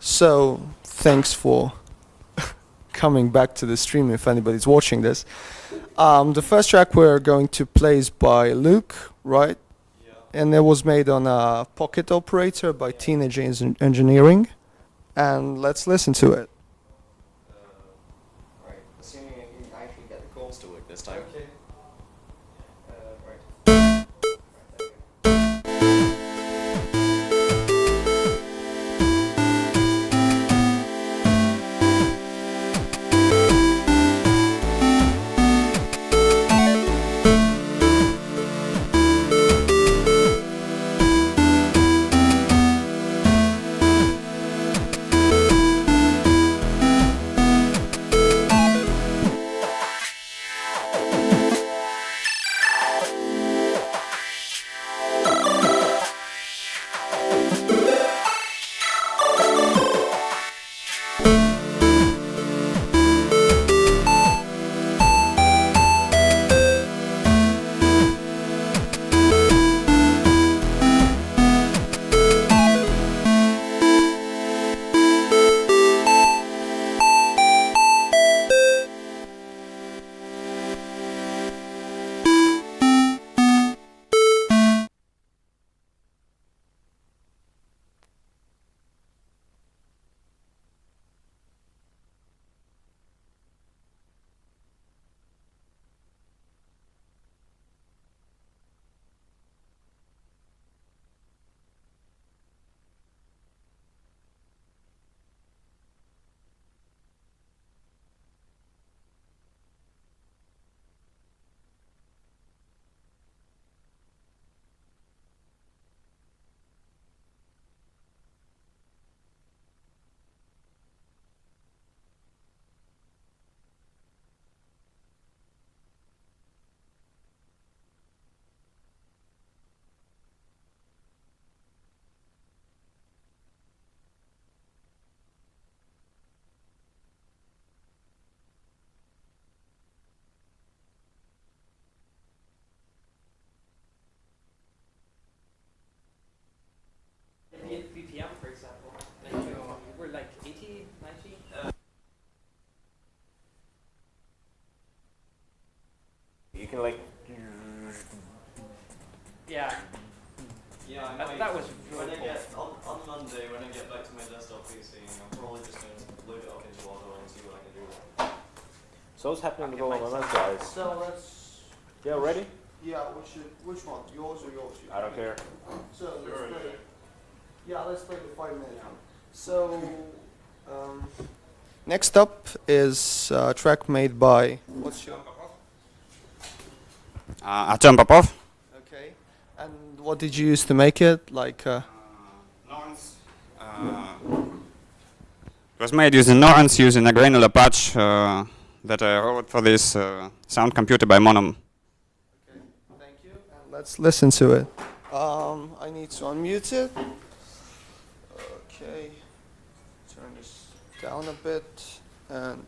So, thanks for coming back to the stream if anybody's watching this. The first track we're going to play is by Luke, right? Yeah. And it was made on a Pocket Operator by Teenage Engineering. And let's listen to it. Right, assuming I can actually get the chords to work this time. Okay. BPM, for example, we're like 80, 90. You can like... Yeah. Yeah, That was when really I get on Monday when I get back to my desktop PC, I'm probably just gonna load it up into Auto and see what I can do. So what's happening with all of my guys? So let's... Yeah, ready? Yeah, which one? Yours or yours? I don't care. So let's play. Yeah, let's play the 5 minute. So next up is a track made by what's your? Artem Popov. Okay. And what did you use to make it? Like. Lawrence. It was made using Lawrence, using a granular patch that I wrote for this sound computer by Monum. Okay. Thank you. And let's listen to it. I need to unmute it. Okay. Turn this down a bit and.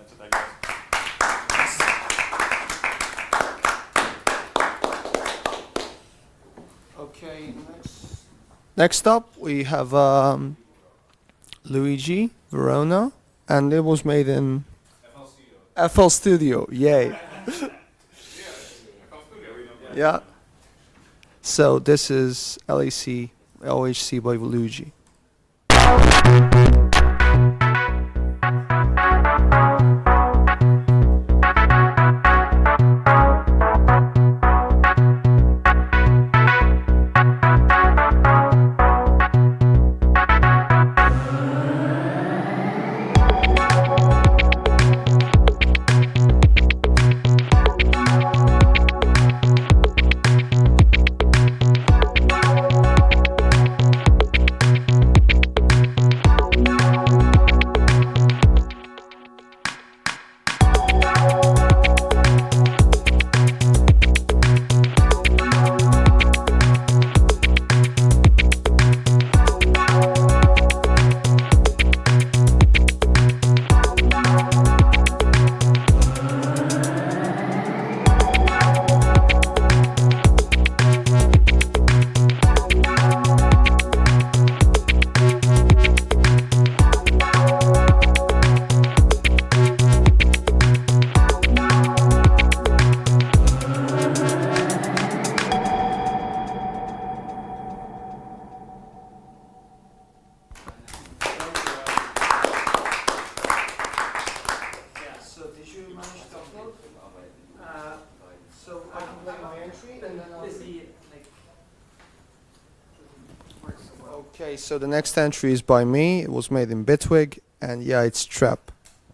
That's what I guess. Okay, next up we have Luigi Verona, and it was made in FL Studio. Yay! Yeah. So this is LAC LHC by Luigi. So I can play my entry and then Okay, so the next entry is by me. It was made in Bitwig, and yeah, it's Trap.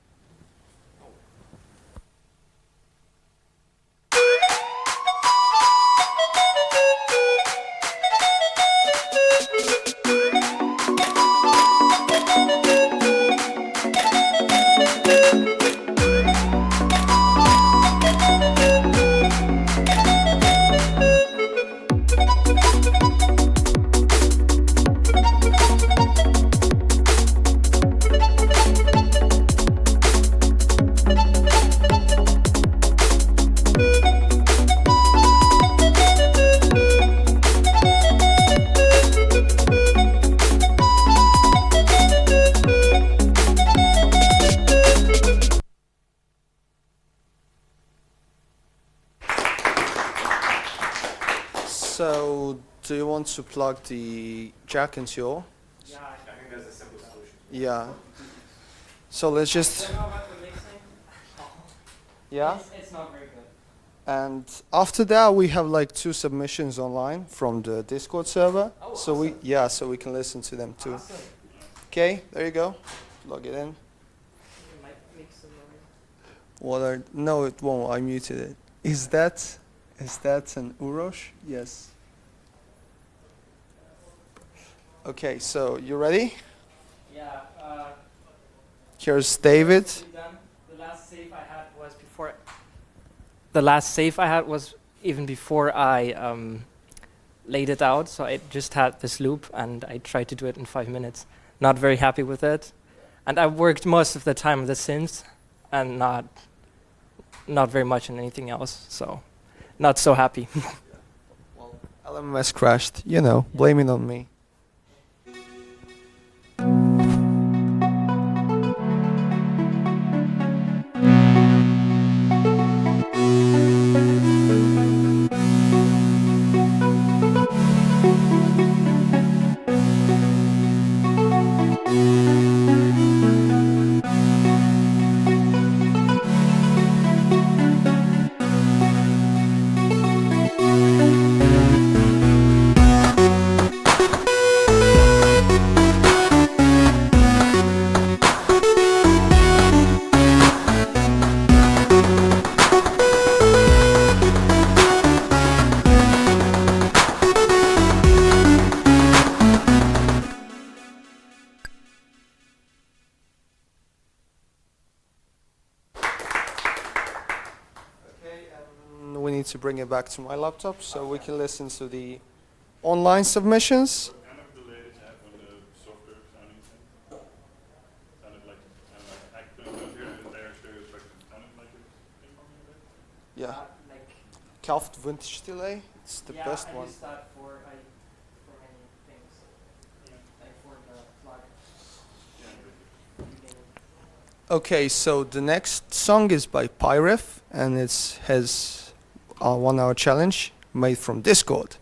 So, do you want to plug the jack into your? Yeah, I think that's the simplest solution. Yeah. So let's just. I don't know about the mixing. Yeah. It's not very good. And after that, we have like 2 submissions online from the Discord server. Oh, so awesome. so we can listen to them too. Awesome. Okay, there you go. Plug it in. You might make some noise. What are? No, it won't. I muted it. Is that an Urosh? Yes. Okay, so you ready? Yeah. Here's David. The last save I had was before. The last save I had was even before I laid it out. So I just had this loop, and I tried to do it in 5 minutes. Not very happy with it, and I worked most of the time on the synths, and not very much on anything else. So, not so happy. Well, LMS crashed. You know, blame it on me. We need to bring it back to my laptop so we can listen to the online submissions. What kind of delay did you have on the software sounding thing? Sounded like I couldn't hear it there, so it was Yeah. Like Calft vintage delay. It's the yeah, best I one. use that for many things, like for the plug. Okay, so the next song is by Pyref, and it has a 1 hour challenge made from Discord.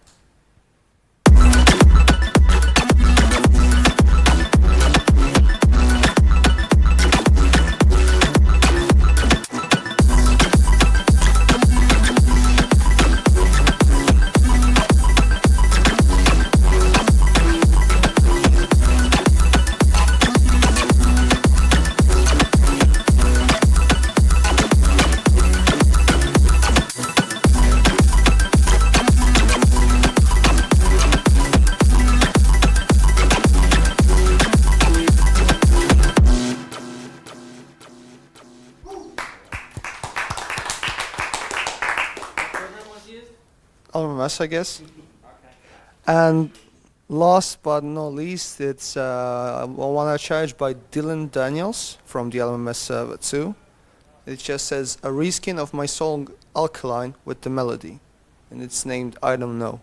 Program was used? LMS, I guess. Okay. And last but not least, it's a 1 hour challenge by Dylan Daniels from the LMS server too. It just says a reskin of my song Alkaline with the melody, and it's named I Don't Know.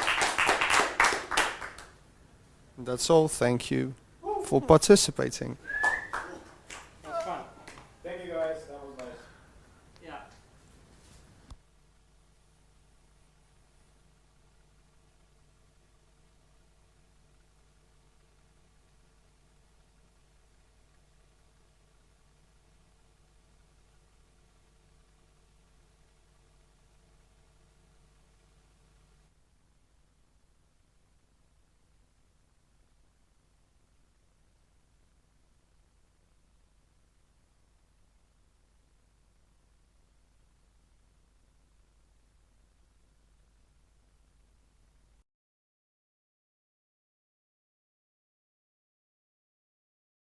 That's all. Thank you for participating.